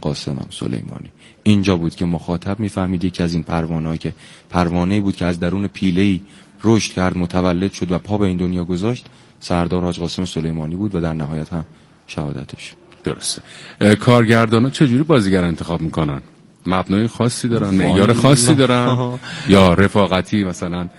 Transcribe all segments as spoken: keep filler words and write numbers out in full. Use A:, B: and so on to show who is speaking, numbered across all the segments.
A: قاسم سلیمانی. اینجا بود که مخاطب میفهمید یکی از این پروانه‌ها که پروانه‌ای بود که از درون پیله‌ای رشد کرد، متولد شد و پا به این دنیا گذاشت، سردار حاج قاسم سلیمانی بود و در نهایت هم شهادتش.
B: درسته. کارگردانا چجوری بازیگر انتخاب میکنن؟ مبنای خاصی دارن، معیار خاصی دارن یا رفاقتی؟ مثلا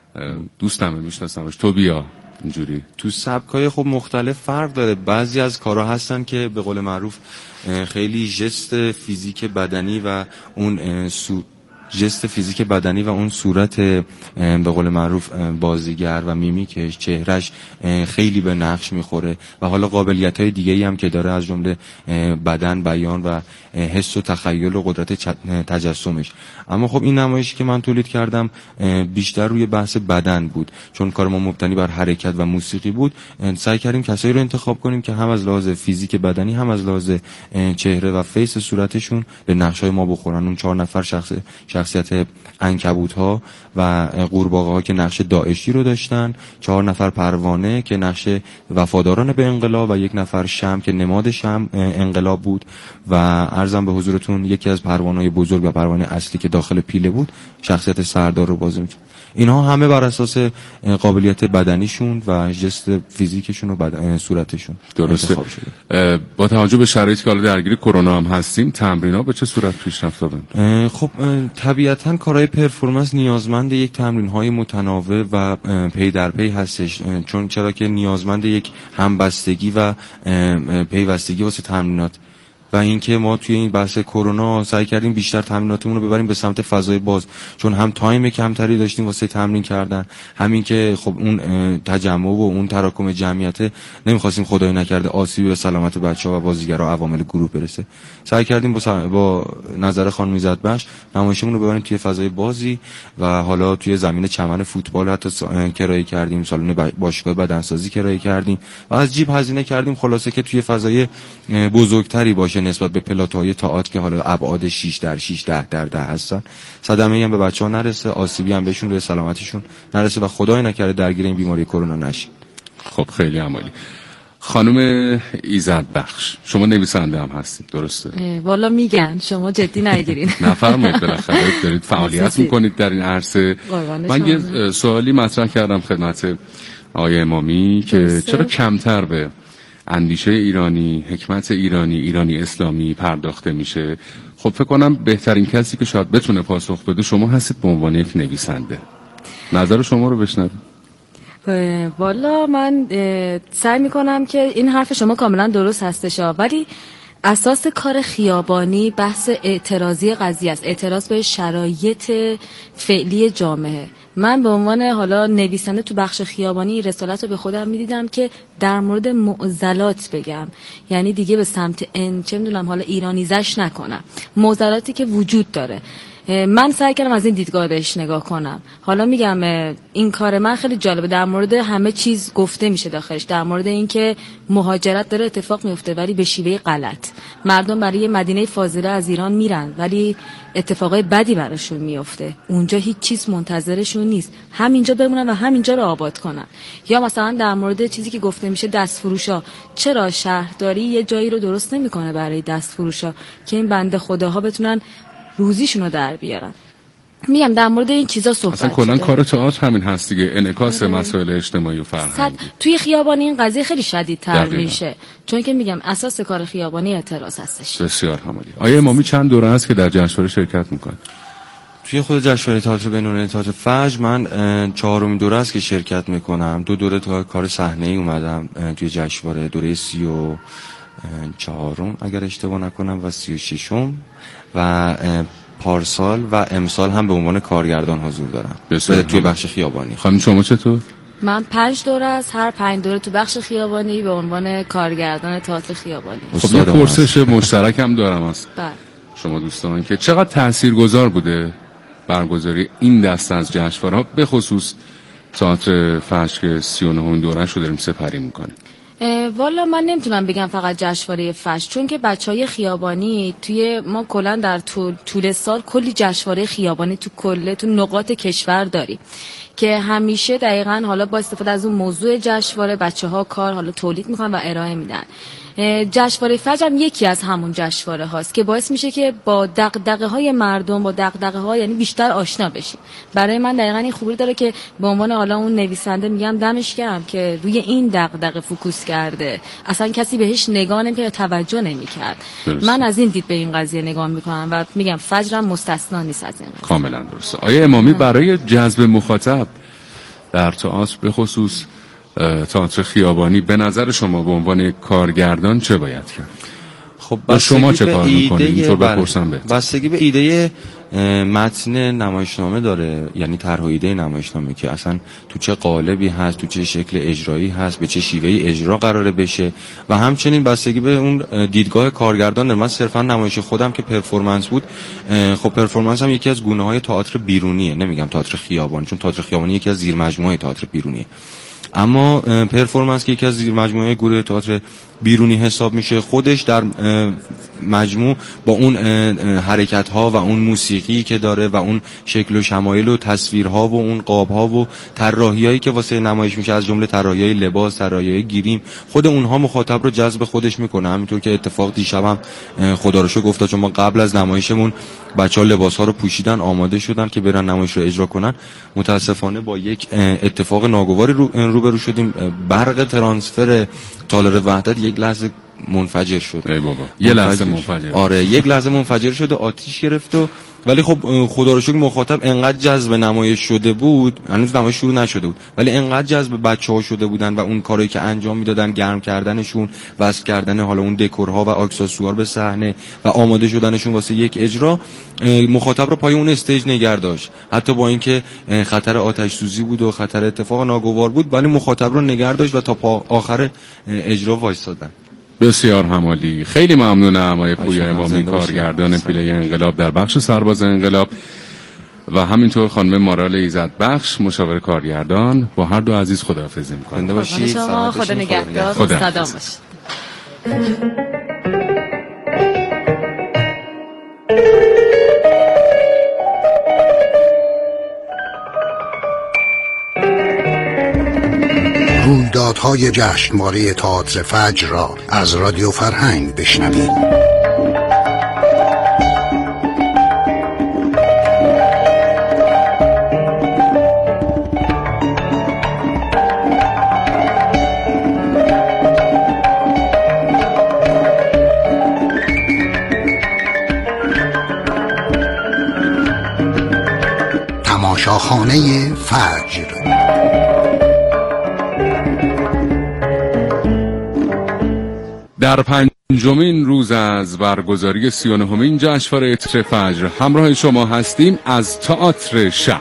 B: دوستمه میشناسمش تو بیا اینجوری؟
A: تو سبکای خب مختلف فرق داره. بعضی از کارها هستن که به قول معروف خیلی ژست فیزیک بدنی و اون سو ژست فیزیک بدنی و اون صورت به قول معروف بازیگر و میمیکش، چهرش خیلی به نقش میخوره و حالا قابلیت‌های دیگه‌ای هم که داره، از جمله بدن، بیان و حس و تخیل و قدرت تجسمش. اما خب این نمایشی که من تولید کردم بیشتر روی بحث بدن بود، چون کار ما مبتنی بر حرکت و موسیقی بود. سعی کردیم کسایی رو انتخاب کنیم که هم از لحاظ فیزیک بدنی هم از لحاظ چهره و فیس صورتشون به نقش‌های ما بخورن. اون چهار نفر شخص شخصیت عنکبوت‌ها و قورباغه‌ها که نقش داعشی رو داشتن، چهار نفر پروانه که نقش وفاداران به انقلاب و یک نفر شمع که نماد شمع انقلاب بود و عرضم به حضورتون یکی از پروانه‌های بزرگ و پروانه اصلی که داخل پیله بود شخصیت سردار رو بازی می‌کرد. اینها همه بر اساس قابلیت بدنیشون و ژست فیزیکشون و بدن صورتشون
B: درسته. با توجه به شرایطی که حالا درگیر کرونا هم هستیم، تمرین‌ها به چه صورت پیشرفت یافتن؟
A: خب طبیعتاً کارهای پرفورمنس نیازمند یک تمرین‌های متناوب و پی در پی هستش، چون چرا که نیازمند یک همبستگی و پیوستگی واسه تمرینات و اینکه ما توی این بحث کرونا سعی کردیم بیشتر تمریناتمون رو ببریم به سمت فضای باز، چون هم تایم کمتری داشتیم واسه تمرین کردن، همین که خب اون تجمع و اون تراکم جمعیت نمیخواستیم خدای نکرده آسیبی به سلامت بچه‌ها و بازیگرا عوامل گروه برسه. سعی کردیم با, با نظر خانم ایزد بخش نمایشمون رو ببریم توی فضای بازی و حالا توی زمین چمن فوتبال حتی کرایه کردیم، سالن باشگاه بدنسازی کرایه کردیم و از جیب هزینه کردیم، خلاصه که توی فضای بزرگتری باشه نسبت به پلاتوهای تئاتر که حالا ابعاد شش در شش ده در ده هستن، صدمه‌ای هم به بچه‌ها نرسه، آسیبی هم بهشون روی سلامتیشون نرسه و خدای نکرده درگیر این بیماری کرونا نشید.
B: خب خیلی عالی. خانم ایزد بخش، شما نویسنده هم هستید درسته؟
C: والا میگن شما جدی نگیرین.
B: نفرمایید، بالاخره دارید فعالیت میکنید در این عرصه. من یه سوالی مطرح کردم خدمت آقای امامی که چرا کمتر به اندیشه ایرانی، حکمت ایرانی، ایرانی اسلامی پرداخته میشه. خب فکر کنم بهترین کسی که شاید بتونه پاسخ بده شما هستید به عنوان یک نویسنده. نظر شما رو بشنویم.
C: والا من سعی میکنم که این حرف شما کاملا درست هستش، ولی اساس کار خیابانی بحث اعتراضی قضیه است، اعتراض به شرایط فعلی جامعه. من به عنوان حالا نویسنده تو بخش خیابانی رسالت رو به خودم میدیدم که در مورد معضلات بگم، یعنی دیگه به سمت ان چه میدونم حالا ایرانیزش نکنم، معضلاتی که وجود داره. من سعی کردم از این دیدگاه بهش نگاه کنم. حالا میگم این کار من خیلی جالبه، در مورد همه چیز گفته میشه داخلش، در مورد اینکه مهاجرت داره اتفاق میفته ولی به شیوه غلط، مردم برای مدینه فاضله از ایران میرن ولی اتفاقای بدی براشون میفته، اونجا هیچ چیز منتظرشون نیست، همینجا بمونن و همینجا رو آباد کنن. یا مثلا در مورد چیزی که گفته میشه دست فروشا، چرا شهرداری یه جایی رو درست نمیکنه برای دست فروشا که این بنده خداها بتونن روزیشون رو در بیارن. میگم در مورد این چیزا صحبت
B: اصلا کلا کار تئاتر همین هست دیگه، انعکاس مسائل اجتماعی و فرهنگی.
C: توی خیابانی این قضیه خیلی شدیدتر میشه، چون که میگم اساس کار خیابانی اعتراض هستش.
B: بسیار عالی. آیا امامی چند دوره است که در جشنواره شرکت میکنه؟
A: توی خود جشنواره تئاتر بین‌المللی تئاتر فجر من چهارمین دوره است که شرکت میکنم. دو دوره تا کار صحنه‌ای اومدم توی جشنواره، دوره سی و چهارم اگر اشتباه نکنم و سی و ششم و پارسال و امسال هم به عنوان کارگردان حضور دارم توی بخش خیابانی.
B: خانم شما چطور؟
C: من پنج دوره است، هر پنج دوره تو بخش خیابانی به عنوان کارگردان تئاتر خیابانی.
B: خب یه پرسش مشترک هم دارم است.
C: بله.
B: شما دوستان که چقدر تاثیرگذار بوده برگزاری این دسته از جشنواره‌ها، به خصوص تئاتر فجر که سی و نهمین دوره‌اش رو داریم سپری می‌کنیم؟
C: والا من نمیتونم بگم فقط جشنواره فجر، چون که بچهای خیابانی توی ما کلا در طول, طول سال کلی جشنواره خیابانی تو کل تو نقاط کشور داریم که همیشه دقیقاً حالا با استفاده از اون موضوع جشنواره بچه‌ها کار حالا تولید میکنن و ارائه میدن. جشنواره فجر هم یکی از همون جشنواره هاست که باعث میشه که با دغدغه های مردم، با دغدغه ها یعنی بیشتر آشنا بشیم. برای من دقیقاً این خوبی داره که به عنوان حالا اون نویسنده میگم دمش گرم که روی این دغدغه فوکوس کرده، اصلا کسی بهش نگاه نمی‌کرد، توجه نمی‌کرد. من از این دید به این قضیه نگاه میکنم و میگم فجرم مستثنا نیست از این.
B: کاملا درسته. آیه امامی برای جذب مخاطب در تئاتر به خصوص تئاتر خیابانی به نظر شما به عنوان کارگردان چه باید کرد؟
A: خب
B: با شما چه کار میکنید؟ اینطور بپرسم بهت.
A: بستگی به ایده متن نمایشنامه داره، یعنی طرح و ایده نمایشنامه که اصلا تو چه قالبی هست، تو چه شکل اجرایی هست، به چه شیوهی اجرا قراره بشه و همچنین بستگی به اون دیدگاه کارگردان داره. من صرفا نمایش خودم که پرفورمنس بود، خب پرفورمنس هم یکی از گونه‌های تئاتر بیرونیه، نمیگم تئاتر خیابانی، چون تئاتر خیابانی یکی از زیر مجموعه تئاتر بیرونیه، اما پرفورمنس که یکی از زیر مجموعه گروه تئاتر بیرونی حساب میشه، خودش در مجموع با اون حرکت ها و اون موسیقی که داره و اون شکل و شمایل و تصویرها و اون قاب ها و طراحیایی که واسه نمایش میشه، از جمله طراحی‌های لباس، طراحی‌های گریم، خود اونها مخاطب رو جذب خودش میکنه. همینطور که اتفاق دیشبم خدا رو شکر گفتا، چون ما قبل از نمایشمون بچه‌ها لباس‌ها رو پوشیدن، آماده شدن که برن نمایش رو اجرا کنن. متاسفانه با یک اتفاق ناگواری رو روبرو شدیم. برق ترانسفر تالار وحدت یک لحظه منفجر شد.
B: ای بابا، یه لحظه منفجر.
A: آره یک لحظه منفجر شد و آتیش گرفت و ولی خب خدا رو شکر مخاطب انقدر جذب نمایش شده بود، هنوز نمایش شروع نشده بود، ولی انقدر جذب بچه‌ها شده بودن و اون کاری که انجام میدادن، گرم کردنشون، وصل کردن حالا اون دکورها و اکسسوار به صحنه و آماده شدنشون واسه یک اجرا، مخاطب رو پای اون استیج نگه داشت. حتی با اینکه خطر آتش سوزی بود و خطر اتفاق ناگوار بود، ولی مخاطب رو نگه داشت و تا آخر اجرا وایسادن.
B: بسیار همالی. خیلی ممنونم آقای پویا امامی، کارگردان پیله انقلاب در بخش سرباز انقلاب، و همینطور خانم مارال ایزد بخش، مشاور کارگردان. با هر دو عزیز خداحافظی می‌کنم.
C: خدا خدا نگهدار. خدا باشه.
D: رویدادهای جشنواره تئاتر فجر را از رادیو فرهنگ بشنوید. تماشاخانه فجر.
B: در پنجمین روز از برگزاری سی و نهمین جشنواره تئاتر فجر همراه شما هستیم از تئاتر شهر.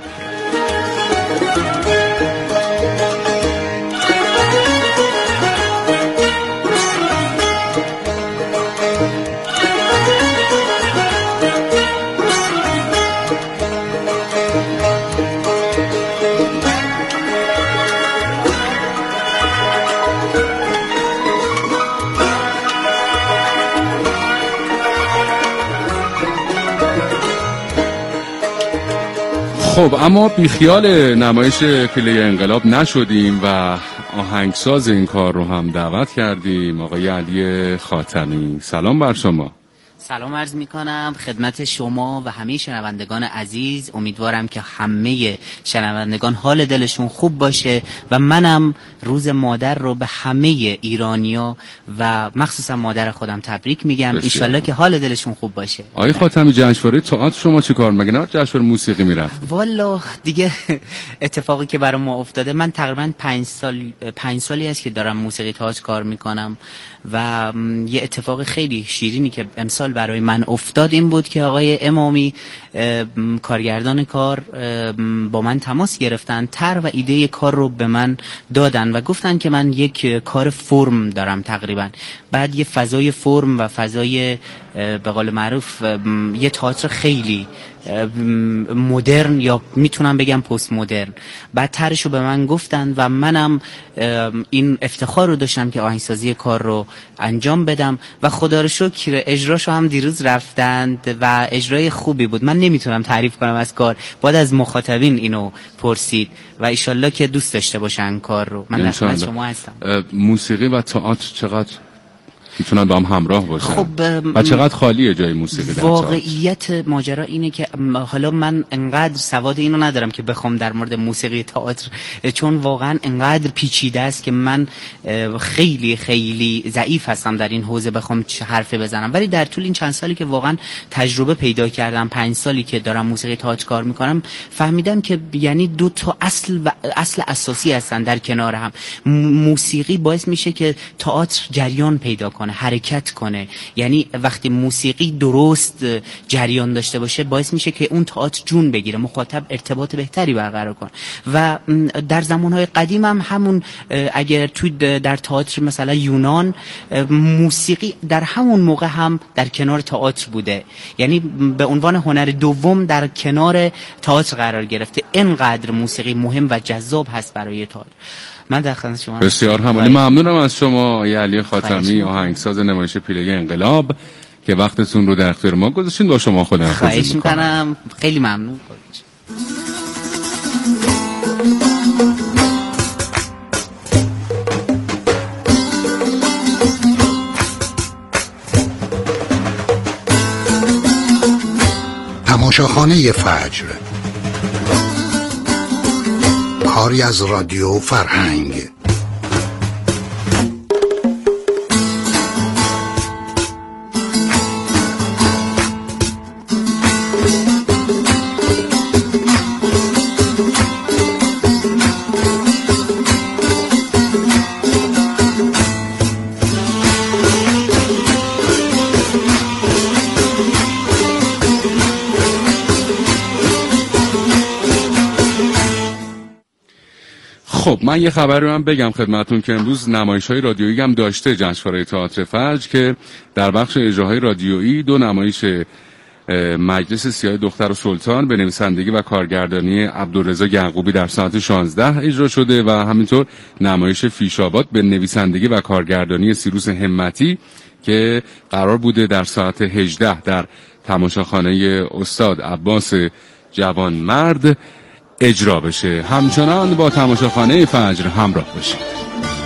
B: خب اما بیخیال نمایش پیله انقلاب نشدیم و آهنگساز این کار رو هم دعوت کردیم، آقای علی خاتمی. سلام بر شما.
E: سلام عرض می کنم خدمت شما و همه شنوندگان عزیز. امیدوارم که همه شنوندگان حال دلشون خوب باشه و منم روز مادر رو به همه ایرانیا و مخصوصا مادر خودم تبریک میگم. انشالله که حال دلشون خوب باشه.
B: آقای خاتمی، جشنواره تئاتر شما چی کار مگه نه جشنواره موسیقی میرفت؟
E: والا دیگه اتفاقی که برای ما افتاده، من تقریبا پنج سال پنج سالی است که دارم موسیقی تئاتر کار میکنم و یه اتفاق خیلی شیرینی که امسال برای من افتاد این بود که آقای امامی کارگردان کار با من تماس گرفتن، طرح و ایده کار رو به من دادن و گفتن که من یک کار فرم دارم تقریبا، بعد یه فضای فرم و فضای به قول معروف یه تئاتر خیلی مدرن یا میتونم بگم پست مدرن، بعد طرحشو به من گفتن و منم این افتخار رو داشتم که آهنگسازی کار رو انجام بدم و خدا رو شکر اجراشو هم دیروز رفتند و اجرای خوبی بود. من نمیتونم تعریف کنم از کار، باید از مخاطبین اینو پرسید و ایشالله که دوست داشته باشن کار رو. من در خدمت شما هستم.
B: موسیقی و تئاتر چقدر میتونن با هم همراه باشن.
E: خب
B: و چقدر خالیه جای موسیقی در
E: واقعیت ماجرا اینه که حالا من انقدر سواد اینو ندارم که بخوام در مورد موسیقی تئاتر، چون واقعا انقدر پیچیده است که من خیلی خیلی ضعیف هستم در این حوزه بخوام حرفی بزنم. ولی در طول این چند سالی که واقعا تجربه پیدا کردم، پنج سالی که دارم موسیقی تئاتر کار میکنم، فهمیدم که یعنی دو تا اصل و اصل اساسی هستن در کنار هم. موسیقی باعث میشه که تئاتر جریان پیدا کنه، حرکت کنه. یعنی وقتی موسیقی درست جریان داشته باشه باعث میشه که اون تئاتر جون بگیره، مخاطب ارتباط بهتری برقرار کنه. و در زمانهای قدیم هم همون، اگر توی در تئاتر مثلا یونان، موسیقی در همون موقع هم در کنار تئاتر بوده، یعنی به عنوان هنر دوم در کنار تئاتر قرار گرفته. اینقدر موسیقی مهم و جذاب هست برای تئاتر. من در خدمت شما.
B: بسیار همالی ممنونم از شما آقای علی خاتمی، آهنگساز نمایش پیلگی انقلاب، که وقتتون رو در اختیار ما گذاشتین. با شما خدا
E: خواهش میکنم. خیلی ممنون.
D: تماشاخانه فجر، کاری از رادیو فرهنگ.
B: خب من یه خبر رو هم بگم خدمتون که امروز نمایش‌های رادیویی هم داشته جشنواره تئاتر فجر، که در بخش اجراهای رادیویی دو نمایش مجلس سیاه دختر و سلطان به نویسندگی و کارگردانی عبدالرضا یعقوبی در ساعت شانزده اجرا شده و همینطور نمایش فیشاباد به نویسندگی و کارگردانی سیروس همتی که قرار بوده در ساعت هجده در تماشاخانه استاد عباس جوانمرد اجرا بشه. همچنان با تماشاخانه فجر همراه باشید.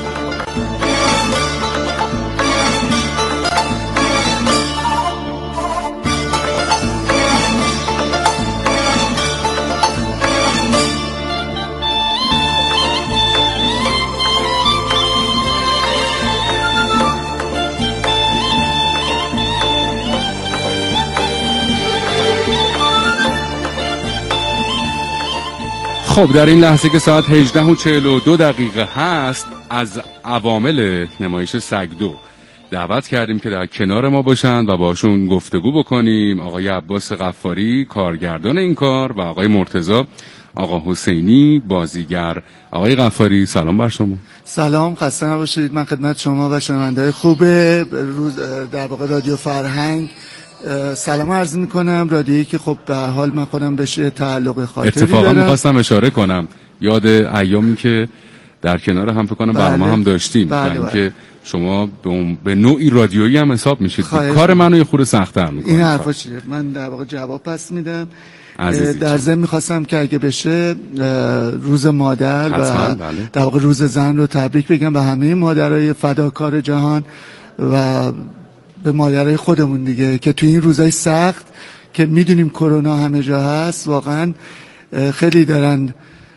B: خب در این لحظه که ساعت هجده و چهل و دو دقیقه هست، از عوامل نمایش سگدو دعوت کردیم که در کنار ما باشند و باشون گفتگو بکنیم. آقای عباس غفاری کارگردان این کار و آقای مرتضی آقا حسینی بازیگر. آقای غفاری سلام بر شما.
F: سلام، خسته نباشید. من خدمت شما و شنونده‌های خوب روز در واقع رادیو فرهنگ سلام عرض میکنم. رادیویی که خب به هر حال من خودم بهش تعلق خاطری دارم.
B: اتفاقا میخواستم اشاره کنم یاد ایامی که در کنار هم فکر کنم برنامه هم داشتیم،
F: بله
B: و
F: بله.
B: اینکه شما به, به نوعی رادیویی هم حساب میشید. کار منو یه خورده سخت‌تر میکنه.
F: این حرفا چیه؟ من در واقع جواب پس میدم. در ضمن میخواستم که اگه بشه روز مادر و در واقع روز زن رو تبریک بگم به همه مادرای فداکار جهان و به مادرای خودمون دیگه، که توی این روزای سخت که میدونیم کرونا همه جا هست، واقعا خیلی دارن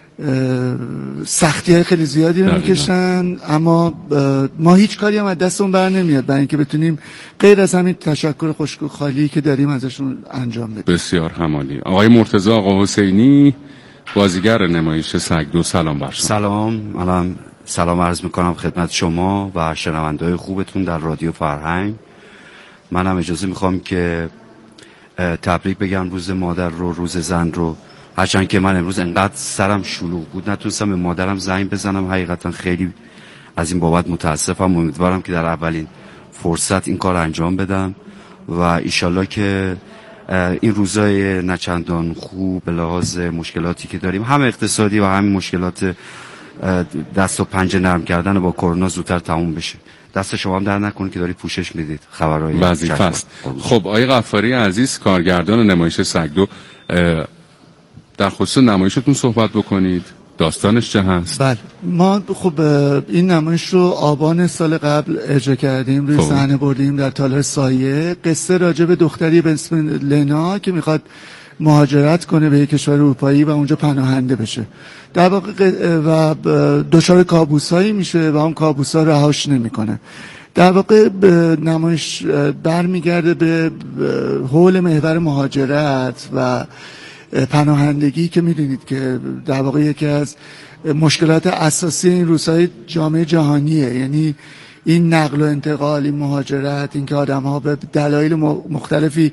F: سختی های خیلی زیادی رو میکشن، اما ما هیچ کاری هم از دستمون بر نمیاد برای اینکه بتونیم غیر از همین تشکر خشک و خالی که داریم ازشون انجام بدیم.
B: بسیار همالی. آقای مرتضی آقا حسینی بازیگر نمایش سگدو، سلام بر شما.
G: سلام، منم سلام عرض میکنم خدمت شما و شنونده‌های خوبتون در رادیو فرهنگ. منم اجازه میخوام که تبریک بگم روز مادر رو، روز زن رو، هرچند که من امروز انقدر سرم شلوغ بود نتونستم به مادرم زنگ بزنم. حقیقتا خیلی از این بابت متاسفم. امیدوارم که در اولین فرصت این کار انجام بدم و ایشالله که این روزای نچندان خوب به لحاظ مشکلاتی که داریم، هم اقتصادی و هم مشکلات دست و پنجه نرم کردن با کرونا، زودتر تموم بشه. دست شما هم در نکنه که دارید پوشش میدید خبرهای
B: وظیفه است. خب آقای غفاری عزیز کارگردان نمایش سگدو، در خصوص نمایشتون صحبت بکنید. داستانش چه هست؟
F: بله ما خب این نمایش رو آبان سال قبل اجرا کردیم، روی صحنه بردیم در تالار سایه. قصه راجع به دختری به اسم لنا که میخواد مهاجرت کنه به یک کشور اروپایی و اونجا پناهنده بشه در واقع و دچار کابوسایی میشه و اون کابوسا رهاش نمیکنه. در واقع نمایش برمیگرده به حول محور مهاجرت و پناهندگی که میدونید که در واقع یکی از مشکلات اساسی این روزهای جامعه جهانیه، یعنی این نقل و انتقال، این مهاجرت، این که آدم ها به دلایل مختلفی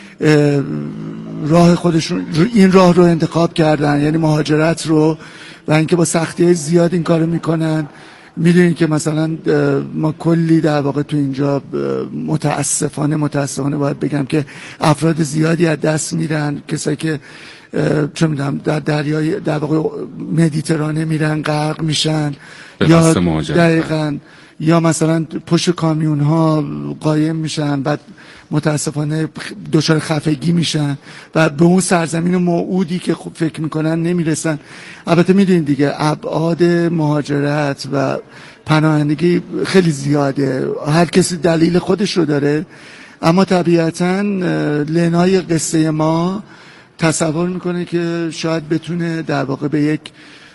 F: راه خودشون این راه رو انتخاب کردن، یعنی مهاجرت رو، و اینکه با سختی‌های زیاد این کارو میکنن. میدونید که مثلا ما کلی در واقع تو اینجا متاسفانه متاسفانه باید بگم که افراد زیادی از دست میرن، کسایی که چه میدونم در دریای در واقع مدیترانه میرن غرق میشن، یا دقیقاً یا مثلا پشت کامیون ها قایم میشن، بعد متاسفانه دچار خفگی میشن و به اون سرزمین موعودی که خوب فکر میکنن نمیرسن. البته میدونید دیگه ابعاد مهاجرت و پناهندگی خیلی زیاده، هر کسی دلیل خودش رو داره، اما طبیعتاً لنای قصه ما تصور میکنه که شاید بتونه در واقع به یک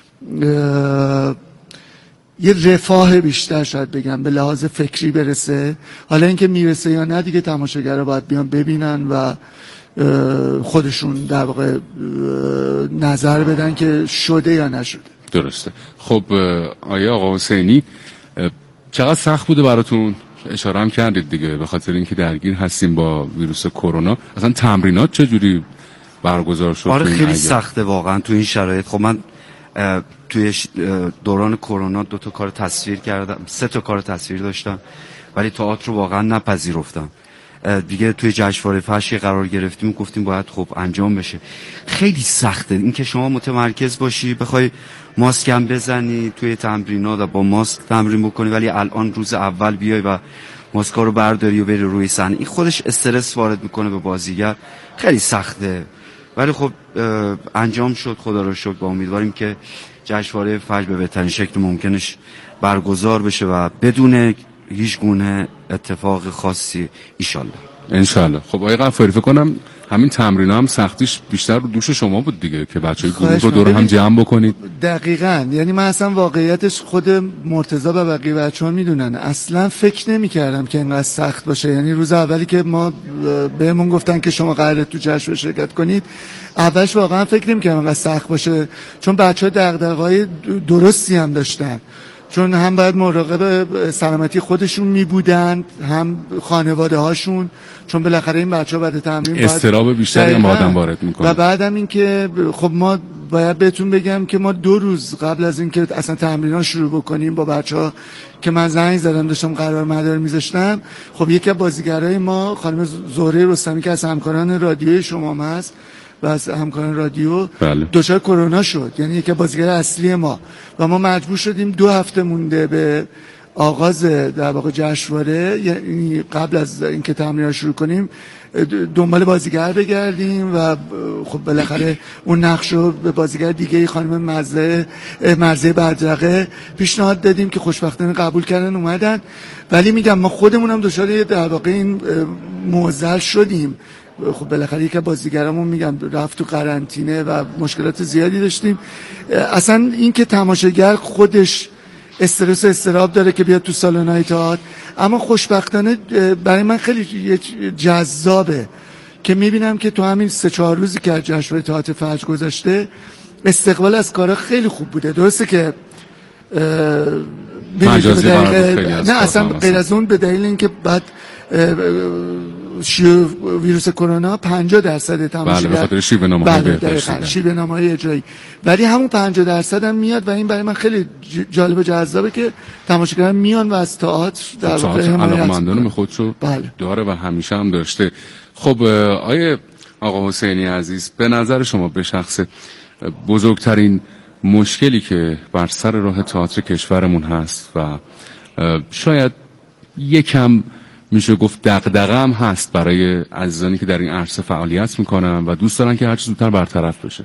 F: یه رفاه بیشتر شاید بگم به لحاظ فکری برسه. حالا اینکه میرسه یا نه دیگه تماشاگرها باید بیان ببینن و خودشون در واقع نظر بدن که شده یا نشده.
B: درسته. خب آیا آقا حسینی چقدر سخت بوده براتون؟ اشاره هم کردید دیگه به خاطر اینکه درگیر هستیم با ویروس کرونا. اصلا تمرینات چجوری برگزار شد؟
G: آره خیلی سخته واقعا تو این شرایط. خب من توی دوران کرونا دو تا کار تصویر کردم، سه تا کار تصویر داشتم، ولی تئاتر رو واقعا نپذیرفتم دیگه. توی جشنواره فجر قرار گرفتیم، گفتیم باید خب انجام بشه. خیلی سخته اینکه شما متمرکز باشی، بخوای ماسک هم بزنی توی تمرینات و با ماسک تمرین بکنی، ولی الان روز اول بیای و ماسکا رو برداری و بری روی صحنه، این خودش استرس وارد میکنه به بازیگر، خیلی سخته. ولی خب انجام شد، خدا رو شکر. با امیدواریم که جشنواره فجر به بهترین شکل ممکنش برگزار بشه و بدون هیچ گونه اتفاق خاصی ایشالله.
B: انشالله. خب آقای غفاری فکر کنم همین تمرین هم سختیش بیشتر رو دوش شما بود دیگه که بچهای گروه رو دور هم جمع بکنید.
F: دقیقاً، یعنی من اصلا واقعیتش خود مرتضی و بقیه بچه‌ها میدونن اصلا فکر نمی‌کردم که اینقدر سخت باشه. یعنی روز اولی که ما بهمون گفتن که شما قراره تو جشن شرکت کنید، اولش واقعا فکر نمی‌کردم اینقدر سخت باشه، چون بچه‌ها دغدغه‌های درستی هم داشتن، چون هم باید مراقب سلامتی خودشون می بودن، هم خانواده هاشون، چون بالاخره این بچه ها بعد تمرین
B: استراب بیشتری هم آدم وارد میکنه.
F: و بعدم این که خب ما باید بهتون بگم که ما دو روز قبل از اینکه اصلا تمرینات شروع بکنیم با بچه ها که من زنگ زدم داشتم قرار مدار میذاشتم، خب یکی از بازیگرای ما خانم زهره رستمی که از همکاران رادیوی شما هست و از همکاران رادیو
B: بله.
F: دچار کرونا شد، یعنی یکی بازیگر اصلی ما، و ما مجبور شدیم دو هفته مونده به آغاز در واقع جشنواره، یعنی قبل از اینکه تمرینات شروع کنیم دنبال بازیگر بگردیم و خب بالاخره اون نقش رو به بازیگر دیگه خانم مرزه مرزه بدرقه پیشنهاد دادیم که خوشبختانه قبول کردن اومدن. ولی میگم ما خودمون هم دچار در واقع این معضل شدیم. خب بالاخره یک بازیگرامون میگم رفت تو قرنطینه و مشکلات زیادی داشتیم. اصلا این که تماشاگر خودش استرس و استراب داره که بیاد تو سالن‌های تئاتر، اما خوشبختانه برای من خیلی جذابه که میبینم که تو همین سه چهار روزی که جشنواره تئاتر فجر گذاشته استقبال از کارا خیلی خوب بوده. درسته که
B: مجازی
F: نه اصلا غیر از اون به دلیل اینکه بعد شیوع ویروس کرونا پنجاه درصد تماشاگر
B: بله به خاطر شیوه نامه‌های
F: بله شیوه نامه‌های اجرایی، ولی همون پنجاه درصد هم میاد و این برای من خیلی جالب و جذابه که تماشاگران میان و از تئاتر در واقع
B: علاقه‌مندانه خودشو
F: بله.
B: داره و همیشه هم داشته. خب آیه آقا حسینی عزیز، به نظر شما به شخص بزرگترین مشکلی که بر سر راه تئاتر کشورمون هست و شاید یکم میشه گفت دغدغه هم هست برای عزیزانی که در این عرصه فعالیت میکنن و دوست دارن که هر چه زودتر برطرف بشه.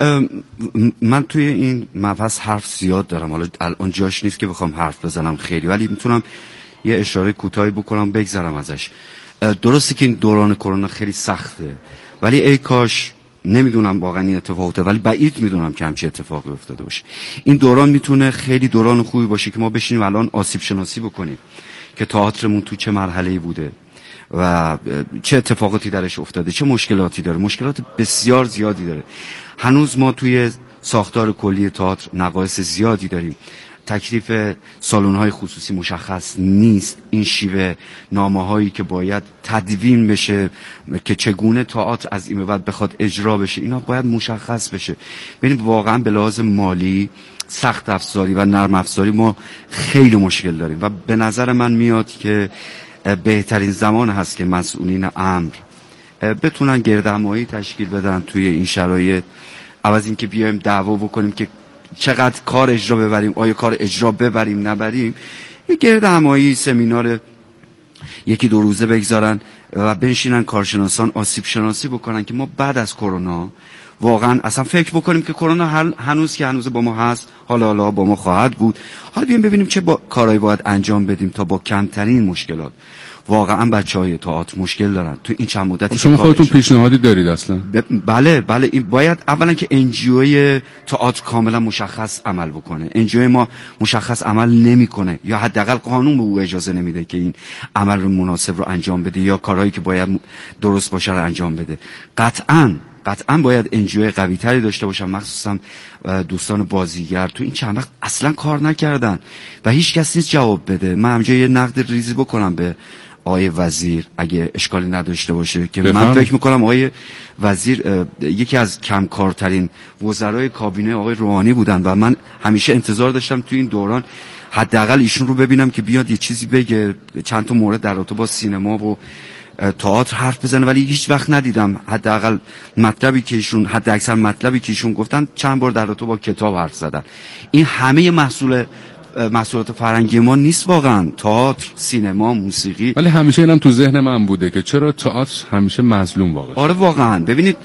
G: من توی این مبحث حرف زیاد دارم، حالا الان جاش نیست که بخوام حرف بزنم خیلی، ولی میتونم یه اشاره کوتاهی بکنم بگذرم ازش. درسته که این دوران کرونا خیلی سخته، ولی ای کاش، نمیدونم واقعا این اتفاقه، ولی بعید میدونم که همچین اتفاقی افتاده باشه. این دوران میتونه خیلی دوران خوبی باشه که ما بشینیم الان آسیب شناسی بکنیم که تئاترمون تو چه مرحله‌ای بوده و چه اتفاقاتی درش افتاده، چه مشکلاتی داره. مشکلات بسیار زیادی داره. هنوز ما توی ساختار کلی تئاتر نقایص زیادی داریم. تکلیف سالن‌های خصوصی مشخص نیست. این شیوه نامه‌هایی که باید تدوین بشه که چگونه تئاتر از این به بعد بخواد اجرا بشه، اینا باید مشخص بشه. ببینید واقعا به لحاظ مالی، سخت افزاری و نرم افزاری ما خیلی مشکل داریم و به نظر من میاد که بهترین زمان هست که مسئولین امر بتونن گردهمایی تشکیل بدن توی این شرایط، عوض این که بیایم دعوا بکنیم که چقدر کار اجرا ببریم، آیا کار اجرا ببریم نبریم. یه گردهمایی، سمینار یکی دو روزه بگذارن و بنشینن کارشناسان آسیب شناسی بکنن که ما بعد از کرونا واقعا اصلا فکر بکنیم که کرونا هنوز که هنوز با ما هست، حالا حالا با ما خواهد بود، حالا بیایم ببینیم چه با کارهایی باید انجام بدیم تا با کمترین مشکلات. واقعا بچهای تئاتر مشکل دارن تو این چند مدتی.
B: شما خودتون پیشنهادی دارید اصلا؟
G: بله بله، این باید اولا که انجیوی تئاتر کاملا مشخص عمل بکنه. انجیوی ما مشخص عمل نمیکنه، یا حداقل قانون به او اجازه نمیده که این عمل رو مناسب رو انجام بده یا کارهایی که باید درست باشه رو انجام بده. قطعاً قطعاً باید انجیوی قوی تری داشته باشن، مخصوصا دوستان بازیگر تو این چند وقت اصلا کار نکردن و هیچ کس نیست جواب بده. من همجا یه نقد ریزی بکنم به آقای وزیر اگه اشکالی نداشته باشه که من فکر میکنم آقای وزیر یکی از کمکارترین وزرای کابینه آقای روحانی بودن و من همیشه انتظار داشتم تو این دوران حداقل ایشون رو ببینم که بیاد یه چیزی بگه، چند تا مورد در رابطه با سینما و تئاتر حرف بزنه، ولی هیچ وقت ندیدم حداقل مطلبی که ایشون حد اکثر مطلبی که ایشون گفتن چند بار در رابطه با کتاب حرف زدن. این همه محصول محصولات فرهنگی ما نیست واقعا، تئاتر، سینما، موسیقی.
B: ولی همیشه اینم تو ذهن من بوده که چرا تئاتر همیشه مظلوم واقعا.
G: آره واقعا. ببینید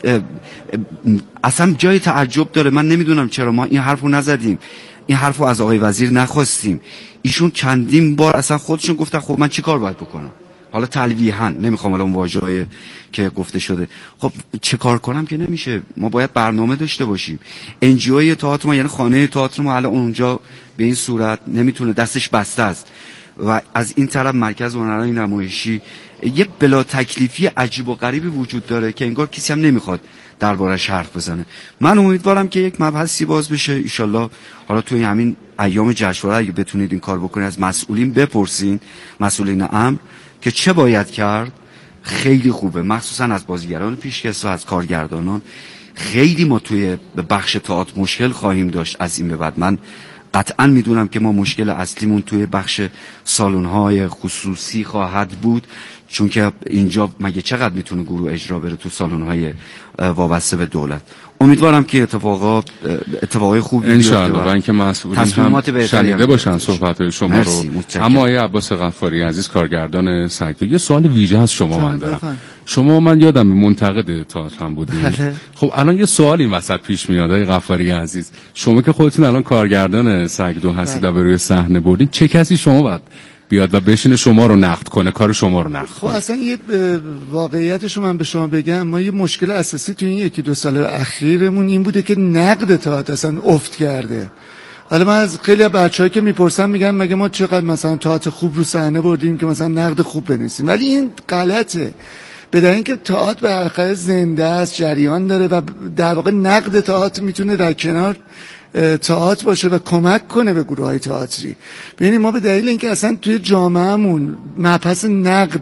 G: اصلا جای تعجب داره، من نمیدونم چرا ما این حرفو نزدیم، این حرفو از آقای وزیر نخواستیم. ایشون چندین بار اصلا خودشون گفتن خب من چیکار باید بکنم، حالا تلویحاً، نمیخوام الان واژه‌ای که گفته شده، خب چه کار کنم که نمیشه. ما باید برنامه داشته باشیم. انجیوی تئاتر ما، یعنی خانه تئاتر ما الان اونجا به این صورت نمیتونه، دستش بسته است و از این طرف مرکز هنرهای نمایشی یه بلا تکلیفی عجیب و غریبی وجود داره که انگار کسی هم نمیخواد دربارش حرف بزنه. من امیدوارم که یک مبحثی باز بشه ان شاءالله. حالا توی همین ایام جشنواره اگه بتونید این کار بکنید، از مسئولین بپرسین، مسئولین امر، که چه باید کرد. خیلی خوبه، مخصوصا از بازیگران پیشکس و از کارگردانان. خیلی ما توی بخش تئاتر مشکل خواهیم داشت از این به بعد. من قطعا میدونم که ما مشکل اصلیمون توی بخش سالن‌های خصوصی خواهد بود، چون که اینجا مگه چقدر میتونه گروه اجرا بره تو سالن‌های وابسته به دولت. امیدوارم که اتفاقات اتفاقای خوبی
B: بیفته ان شاءالله و اینکه مسئولین هم شنیده باشن صحبت‌های شما رو. اما آقای عباس غفاری عزیز، کارگردان سگ‌دو، یه سوال ویژه از شما من دارم. شما من یادم منتقد تئاتر هم بودید. خب الان یه سوال این وسط پیش میاد آقای غفاری عزیز، شما که خودتون الان کارگردان سگ‌دو هستید و به روی صحنه بردین، چه کسی شما باید بیاد و بشینه شما رو نقد کنه، کار شما رو نقد کنه؟
F: خب اصلا یه واقعیتش رو من به شما بگم، ما یه مشکل اساسی تو این یکی دو سال اخیرمون این بوده که نقد تئاتر اصلا افت کرده. حالا من از خیلی بچه‌ای که میپرسم میگن مگه ما چقدر مثلا تئاتر خوب رو صحنه بردیم که مثلا نقد خوب بنویسیم، ولی این غلطه. به دلیل اینکه تئاتر به هر حال زنده است، جریان داره و در واقع نقد تئاتر میتونه در کنار تئاتر باشه و کمک کنه به گروه‌های تئاتری. ببینید ما به دلیل اینکه اصلا توی جامعهمون مبحث نقد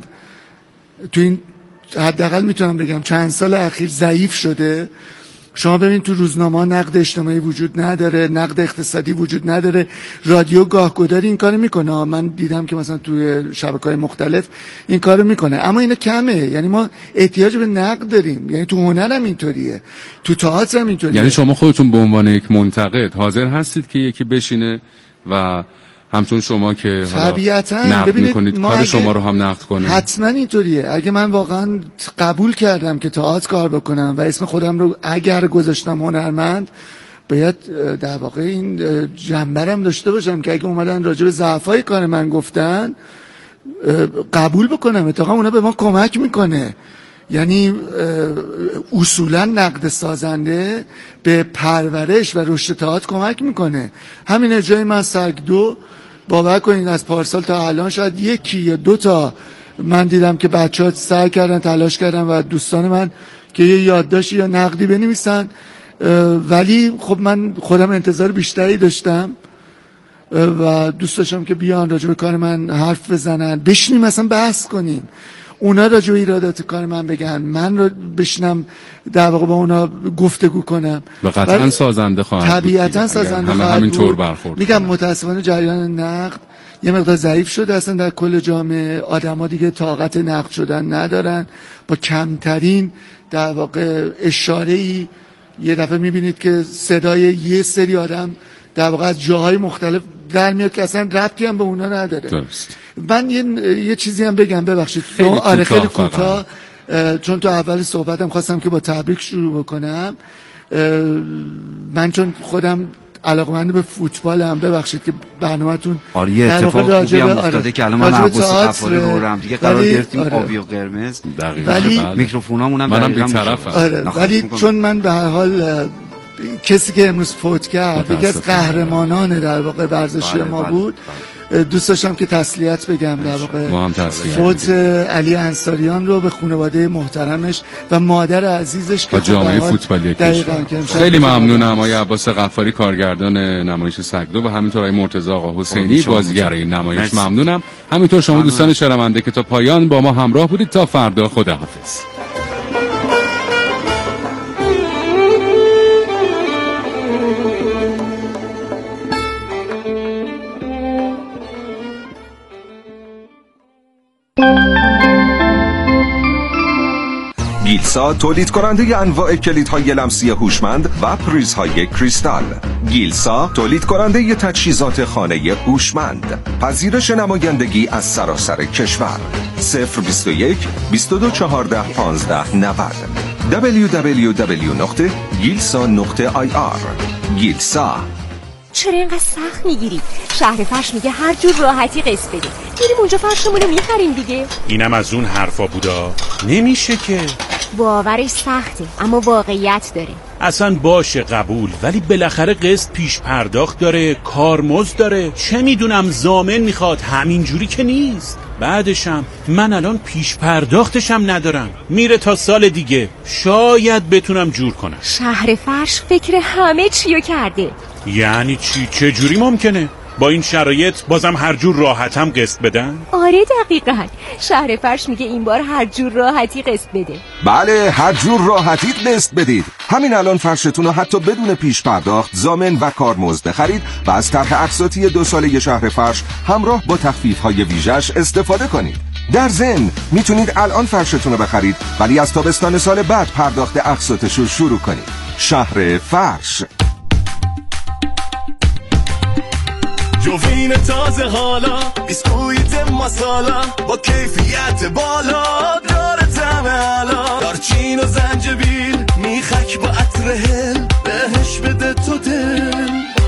F: تو این حداقل میتونم بگم چند سال اخیر ضعیف شده. شما ببین تو روزنامه‌ها نقد اجتماعی وجود نداره، نقد اقتصادی وجود نداره. رادیو گاهگداری این کارو میکنه، من دیدم که مثلا توی شبکه‌های مختلف این کارو میکنه، اما اینا کمه. یعنی ما احتیاج به نقد داریم، یعنی تو هنر هم اینطوریه، تو تئاتر هم اینطوریه.
B: یعنی شما خودتون به عنوان یک منتقد حاضر هستید که یکی بشینه و همچون شما که
F: طبیعتاً
B: نقد میکنید کار شما رو هم نقد کنه.
F: حتما اینطوریه. اگه من واقعا قبول کردم که تئاتر کار بکنم و اسم خودم رو اگر گذاشتم هنرمند، باید در واقع این جنبرم داشته باشم که اگه اومدن راجع به ضعفای کار من گفتن قبول بکنم. اتفاقا اونا به ما کمک میکنه. یعنی اصولا نقد سازنده به پرورش و رشد تئاتر کمک میکنه. همین اجرای من سگ دو، باور کنید از پارسال تا الان شاید یکی یا دو تا من دیدم که بچه‌ها سعی کردن، تلاش کردن و دوستان من که یه یادداشتی یا نقدی بنویسن، ولی خب من خودم انتظار بیشتری داشتم و دوست داشتم که بیان راجع به کار من حرف بزنن، بشینیم مثلا بحث کنیم، اونا راجع به ایرادات کار من بگن، من رو بشنم در واقع با اونا گفتگو کنم.
B: و قطعا سازنده خواهد بود.
F: طبیعتا سازنده
B: همه
F: خواهد
B: همین طور
F: بود.
B: برخورد.
F: میگم متاسفانه جریان نقد یه مقدار ضعیف شده، اصلا در کل جامعه آدما دیگه طاقت نقد شدن ندارن. با کمترین در واقع اشاره‌ای یه دفعه میبینید که صدای یه سری آدم در واقع از جاهای مختلف در میاد که اصلا ربطی هم به اونا نداره. درست. من یه, یه چیزی هم بگم، ببخشید خیلی آره خیلی کوتاه، چون تو اول صحبتم خواستم که با تبریک شروع بکنم. من چون خودم علاقه‌مند به فوتبالم، ببخشید که برنامه‌تون
G: آره یه اتفاق خوبی هم افتاده که الان من عباس قفاری رو هم دیگه قرار گرفتیم آبی و قرمز،
F: ولی
G: میکروفونامون هم
B: منم بی‌طرفم.
F: آره ولی چون من به هر حال کسی که امروز فوت کرد یکی از قهرمانان در واقع ورزشی بله ما بله بود بله. دوست داشتم که تسلیت بگم در واقع فوت علی انصاریان رو به خانواده محترمش و مادر عزیزش که
B: جامعه فوتبالی کشور. خیلی ممنونم آقای عباس قفاری کارگردان نمایش سگدو و همینطور آقای مرتضی آقا حسینی بازیگر این نمایش. ممنونم. همینطور شما دوستان شنونده که تا پایان با ما همراه بودید. تا فردا، خداحافظ.
H: گیلسا تولید کننده انواع کلیدهای لمسی هوشمند و پریزهای کریستال. گیلسا تولید کننده تجهیزات خانه هوشمند. پذیرش نمایندگی از سراسر کشور. صفر بیست و یک بیست و دو چهارده پانزده نود دبلیو دبلیو دبلیو نقطه گیلسا نقطه آی آر. گیلسا.
I: چرا اینقدر سخت میگیری؟ شهر فرش میگه هر جور راحتی قسط بدیم. میریم اونجا فرشمونو میخریم دیگه.
J: اینم از اون حرفا بودا. نمیشه که.
I: باورش سخته اما واقعیت داره.
J: اصلا باشه قبول، ولی بالاخره قسط پیش پرداخت داره، کارمزد داره، چه میدونم ضامن میخواد، همینجوری که نیست. بعدشم من الان پیش پرداختشم ندارم، میره تا سال دیگه، شاید بتونم جور کنم.
I: شهر فرش فکر همه چیو کرده.
J: یعنی چی؟ چه جوری ممکنه؟ با این شرایط بازم هر جور راحتم قسط بدن؟
I: آره دقیقاً. شهر فرش میگه این بار هر جور راحتی قسط بده.
H: بله، هر جور راحتی قسط بدید. همین الان فرشتون رو حتی بدون پیش پرداخت، ضامن و کارمزد بخرید و از طرح اقساطی دو ساله شهر فرش همراه با تخفیف‌های ویژه‌اش استفاده کنید. در ضمن میتونید الان فرشتون رو بخرید ولی از تابستان سال بعد پرداخت اقساطش رو شروع کنید. شهر فرش.
K: جوین تازه حالا، بیسکویت مسالا با کیفیت بالا، داره طعم علا، دارچین و زنجبیل، میخک با عطر هل، بهش بده تو دل.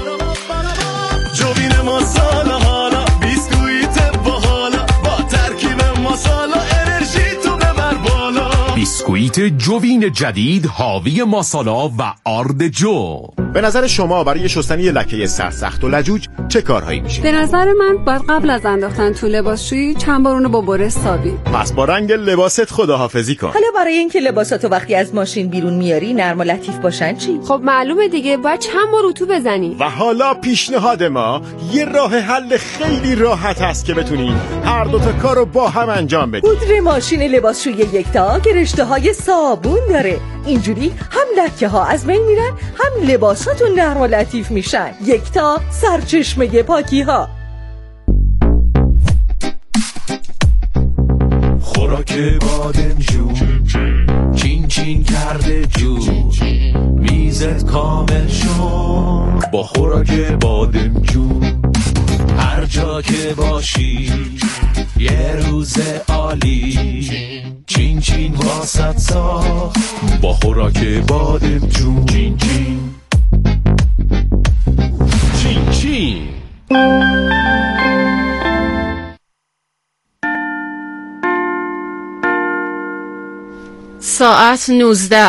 K: جوین مسالا حالا، بیسکویت با حالا، با ترکیب مسالا انرژی تو ببر بالا.
L: بیسکویت جوین جدید حاوی ماسالا و آرد جو.
M: به نظر شما برای شستن یه لکه سرسخت و لجوج چه کارهایی میشه؟
N: به نظر من باید قبل از انداختن تو لباسشویی چند بار اونو با بره سابی.
M: پس با رنگ لباست خداحافظی کن.
O: حالا برای اینکه لباساتو وقتی از ماشین بیرون میاری نرم و لطیف باشن چی؟
N: خب معلومه دیگه، باید چند بار اتو بزنی.
M: و حالا پیشنهاد ما یه راه حل خیلی راحت است که بتونی هر دو تا کارو با هم انجام بدی.
O: پودر ماشین لباسشویی یکتا که رشته‌های صابون داره. اینجوری هم لکه ها از بین میرن، هم لباساتون نرم و لطیف میشن. یکتا، سرچشمه پاکی ها.
K: خوراک بادم جون چین چین کرده جون، میزت کامل شد با خوراک بادم جون. هر جا که باشی یه روز عالی، چین چین واسط ساخت با خوراک بادمجون. چین چین چین چین.
P: ساعت نوزده